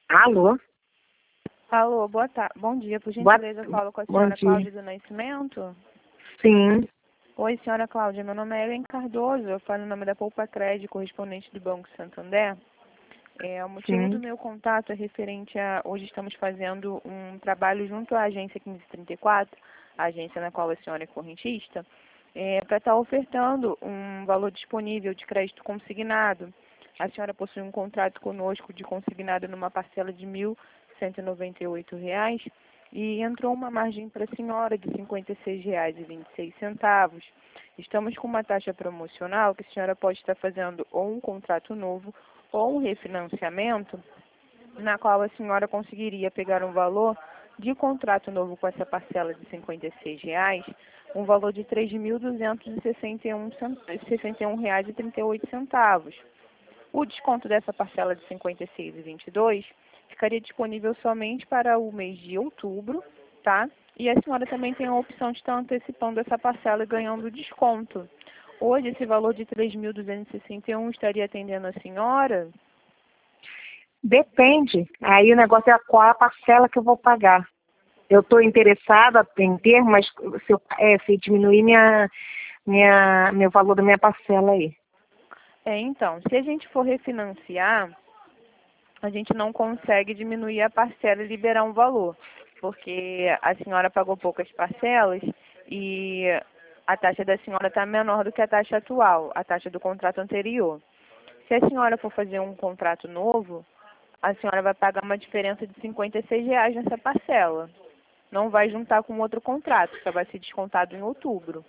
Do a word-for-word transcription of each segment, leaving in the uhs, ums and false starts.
Alô? Alô, boa tarde. Bom dia, por Boa... gentileza, eu falo com a Bom senhora dia. Cláudia do Nascimento. Sim, Oi, senhora Cláudia, meu nome é Ellen Cardoso, eu falo em nome da Poupa Crédito, correspondente do Banco Santander. É, o motivo do sim. meu contato é referente a, hoje estamos fazendo um trabalho junto à agência quinze trinta e quatro, a agência na qual a senhora é correntista, é, para estar ofertando um valor disponível de crédito consignado. A senhora possui um contrato conosco de consignado numa parcela de mil cento e noventa e oito reais e entrou uma margem para a senhora de cinquenta e seis reais e vinte e seis centavos. Estamos com uma taxa promocional que a senhora pode estar fazendo ou um contrato novo ou um refinanciamento, na qual a senhora conseguiria pegar um valor de contrato novo com essa parcela de cinquenta e seis reais, um valor de três mil duzentos e sessenta e um reais e trinta e oito centavos. O desconto dessa parcela de cinquenta e seis reais e vinte e dois centavos ficaria disponível somente para o mês de outubro, tá? E a senhora também tem a opção de estar antecipando essa parcela e ganhando desconto. Hoje, esse valor de três mil duzentos e sessenta e um estaria atendendo a senhora? Depende. Aí o negócio é qual a parcela que eu vou pagar. Eu estou interessada em ter, mas se, eu, é, se diminuir minha, minha, meu valor da minha parcela aí. É, então, se a gente for refinanciar, a gente não consegue diminuir a parcela e liberar um valor, porque a senhora pagou poucas parcelas e a taxa da senhora está menor do que a taxa atual, a taxa do contrato anterior. Se a senhora for fazer um contrato novo, a senhora vai pagar uma diferença de cinquenta e seis reais nessa parcela. Não vai juntar com outro contrato, que vai ser descontado em outubro.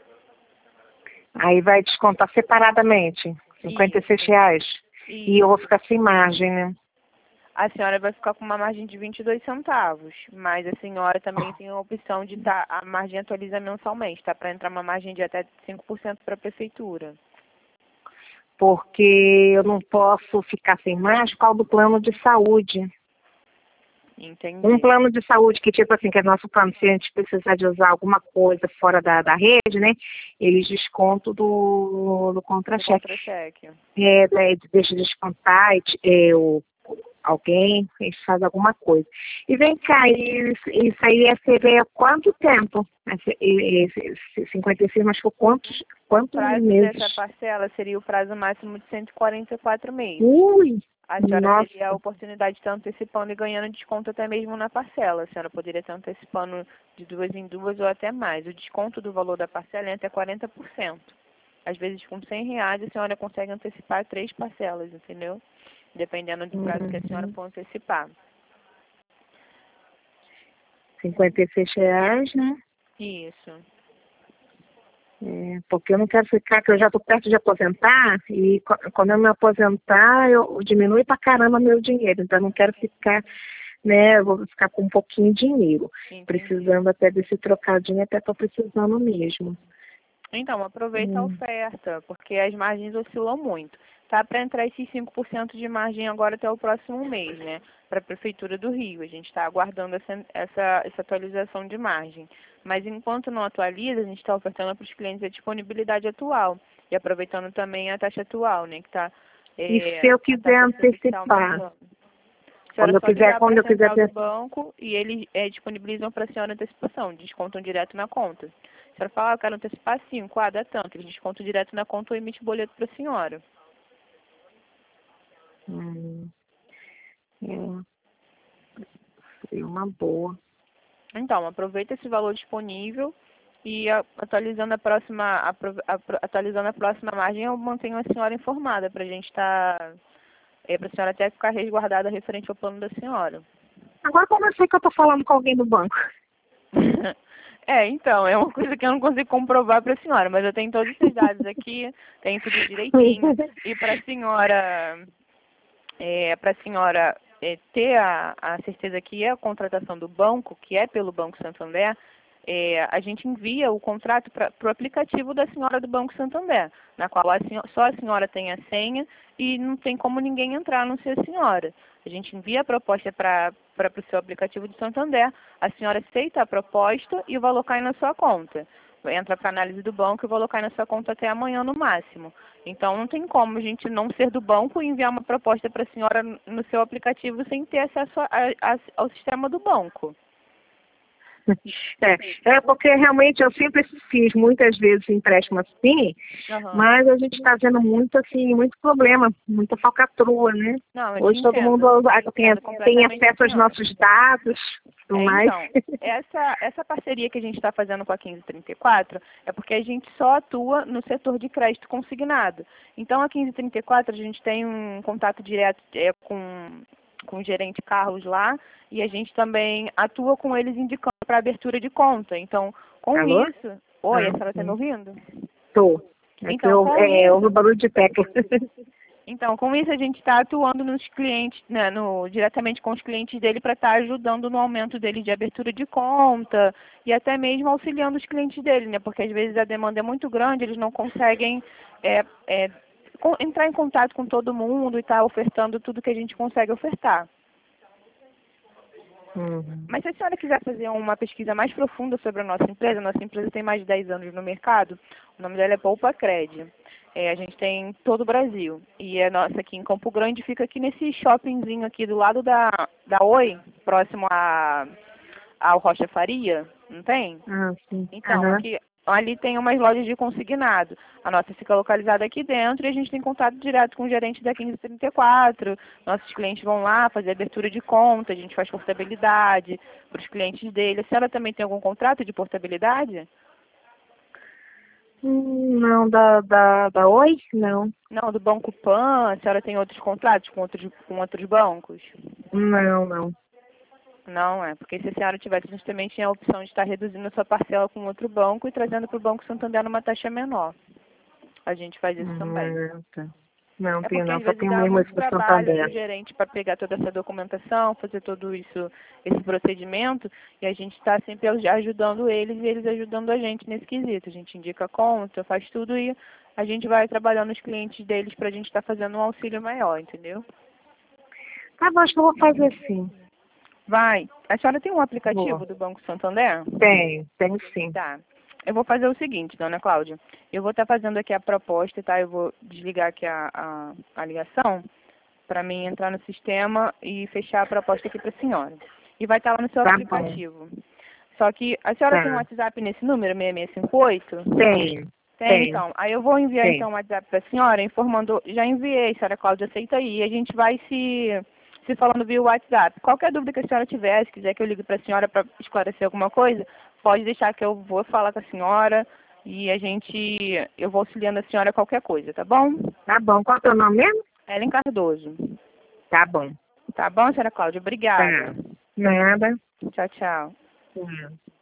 Aí vai descontar separadamente, cinquenta e seis Isso, reais. E eu vou isso. ficar sem margem, né? A senhora vai ficar com uma margem de vinte e dois centavos, mas a senhora também tem a opção de tá, a margem atualiza mensalmente, tá? Para entrar uma margem de até cinco por cento para a prefeitura. Porque eu não posso ficar sem margem por causa do plano de saúde. Entendi. Um plano de saúde que, tipo assim, que é nosso plano, se a gente precisar de usar alguma coisa fora da, da rede, né? Eles descontam do, do Do contra-cheque. contra-cheque. É, né, deixa de descontar é, o, alguém, eles fazem alguma coisa. E vem cá, isso, isso aí é seria quanto tempo? Esse, esse, esse cinquenta e seis, mas por quantos, O quantos prazo meses? dessa parcela seria o prazo máximo de cento e quarenta e quatro meses. Ui, A senhora nossa, teria a oportunidade de estar antecipando e ganhando desconto até mesmo na parcela. A senhora poderia estar antecipando de duas em duas ou até mais. O desconto do valor da parcela é até quarenta por cento. Às vezes, com cem reais, a senhora consegue antecipar três parcelas, entendeu? Dependendo do prazo que a senhora uhum. for antecipar. cinquenta e seis reais, né? Isso. É, porque eu não quero ficar, que eu já estou perto de aposentar, e co- quando eu me aposentar, eu diminui pra caramba meu dinheiro. Então eu não quero ficar, né? Eu vou ficar com um pouquinho de dinheiro. Entendi. Precisando até desse trocadinho, até estou precisando mesmo. Então, aproveita a Hum. oferta, porque as margens oscilam muito. Tá para entrar esses cinco por cento de margem agora até o próximo mês, né? Para a Prefeitura do Rio. A gente está aguardando essa, essa, essa atualização de margem. Mas enquanto não atualiza, a gente está ofertando para os clientes a disponibilidade atual. E aproveitando também a taxa atual, né? Que está E se é, eu a quiser taxa Selic está antecipar? aumentando. A Quando senhora eu só quiser, ligar quando para a eu quiser central do ter. banco e eles é, disponibilizam para a senhora antecipação, descontam direto na conta. A senhora fala, ah, eu quero antecipar cinco, ah, dá tanto, eles descontam direto na conta ou emite boleto para a senhora. Hum, é, seria uma boa. Então, aproveita esse valor disponível e a- atualizando a próxima, apro- apro- atualizando a próxima margem, eu mantenho a senhora informada para a gente estar, é, para a senhora até ficar resguardada referente ao plano da senhora. Agora como eu sei que eu estou falando com alguém do banco? É, então, é uma coisa que eu não consigo comprovar para a senhora, mas eu tenho todos esses dados aqui, tenho tudo direitinho. E para a senhora, é, para a senhora é, ter a, a certeza que é a contratação do banco, que é pelo Banco Santander, é, a gente envia o contrato para o aplicativo da senhora do Banco Santander, na qual a senhora, só a senhora tem a senha e não tem como ninguém entrar, a não ser a senhora. A gente envia a proposta para para o seu aplicativo do Santander, a senhora aceita a proposta e o valor cai na sua conta. entra para análise do banco e vou colocar na sua conta até amanhã no máximo. Então não tem como a gente não ser do banco e enviar uma proposta para a senhora no seu aplicativo sem ter acesso a, a, ao sistema do banco. É, é porque realmente eu sempre fiz muitas vezes empréstimo assim, Uhum. mas a gente está vendo muito assim, muito problema, muita falcatrua, né? Não, eu Hoje te todo entendo, mundo te tem, entendo tem completamente acesso a aos senhora. nossos dados, tudo É, mais. então, essa, essa parceria que a gente está fazendo com a quinze trinta e quatro é porque a gente só atua no setor de crédito consignado. Então, a quinze trinta e quatro, a gente tem um contato direto é, com, com o gerente Carlos lá, e a gente também atua com eles indicando para abertura de conta. Então, com Alô? isso... Oi, a Ah, senhora está me sim. ouvindo? Tô. É que Então, eu, com é, houve isso... barulho de tecla. Então, com isso a gente está atuando nos clientes, né, no, diretamente com os clientes dele para estar ajudando no aumento dele de abertura de conta e até mesmo auxiliando os clientes dele, né? Porque às vezes a demanda é muito grande, eles não conseguem é, é, com, entrar em contato com todo mundo e estar tá ofertando tudo que a gente consegue ofertar. Uhum. Mas se a senhora quiser fazer uma pesquisa mais profunda sobre a nossa empresa, a nossa empresa tem mais de dez anos no mercado, o nome dela é Poupa Cred. É, a gente tem em todo o Brasil. E a nossa aqui em Campo Grande fica aqui nesse shoppingzinho aqui do lado da, da Oi, próximo a, ao Rocha Faria, não tem? Ah, sim. Então, Aham. aqui, ali tem umas lojas de consignado. A nossa fica localizada aqui dentro e a gente tem contato direto com o gerente da quinze trinta e quatro. Nossos clientes vão lá fazer abertura de conta, a gente faz portabilidade para os clientes dele. A senhora também tem algum contrato de portabilidade? Hum, não, da, da, da Oi? Não. Não, do Banco Pan, a senhora tem outros contratos com outros, com outros bancos? Não, não. Não, é, porque se a senhora tivesse, a gente também tinha a opção de estar reduzindo a sua parcela com outro banco e trazendo para o Banco Santander numa taxa menor. A gente faz isso também. Hum, tá. Não É tenho porque não, às só vezes tenho dá mesmo muito esse do trabalho para Santander. o gerente para pegar toda essa documentação, fazer todo isso, esse procedimento, e a gente está sempre aj- ajudando eles e eles ajudando a gente nesse quesito. A gente indica a conta, faz tudo e a gente vai trabalhando os clientes deles para a gente estar fazendo um auxílio maior, entendeu? Tá bom, acho que eu vou fazer sim. Vai. A senhora tem um Vou. aplicativo do Banco Santander? Tenho, tenho sim. Tá. Eu vou fazer o seguinte, dona Cláudia. Eu vou estar fazendo aqui a proposta, tá? Eu vou desligar aqui a, a, a ligação para mim entrar no sistema e fechar a proposta aqui para a senhora. E vai estar lá no seu Tá bom. aplicativo. Só que a senhora tem um Tá. WhatsApp nesse número, seis seis cinco oito? Tenho. Tem, Tenho. então. Aí eu vou enviar Tenho. então um WhatsApp para a senhora informando, já enviei, senhora Cláudia, aceita aí. E a gente vai se, se falando via WhatsApp. Qualquer dúvida que a senhora tiver, se quiser que eu ligue para a senhora para esclarecer alguma coisa, pode deixar que eu vou falar com a senhora e a gente, eu vou auxiliando a senhora qualquer coisa, tá bom? Tá bom. Qual é o teu nome mesmo? Ellen Cardoso. Tá bom. Tá bom, senhora Cláudia? Obrigada. Tá. Nada. Tchau, tchau. Tá.